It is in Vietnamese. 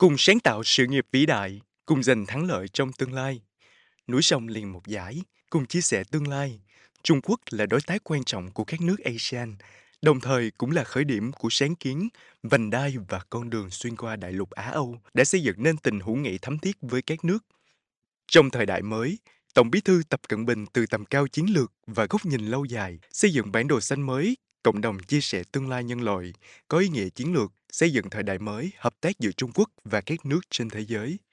cùng sáng tạo sự nghiệp vĩ đại, cùng giành thắng lợi trong tương lai. Núi sông liền một dải, cùng chia sẻ tương lai. Trung Quốc là đối tác quan trọng của các nước ASEAN, đồng thời cũng là khởi điểm của sáng kiến, vành đai và con đường xuyên qua đại lục Á-Âu đã xây dựng nên tình hữu nghị thắm thiết với các nước. Trong thời đại mới, Tổng Bí thư Tập Cận Bình từ tầm cao chiến lược và góc nhìn lâu dài xây dựng bản đồ xanh mới, cộng đồng chia sẻ tương lai nhân loại, có ý nghĩa chiến lược, xây dựng thời đại mới, hợp tác giữa Trung Quốc và các nước trên thế giới.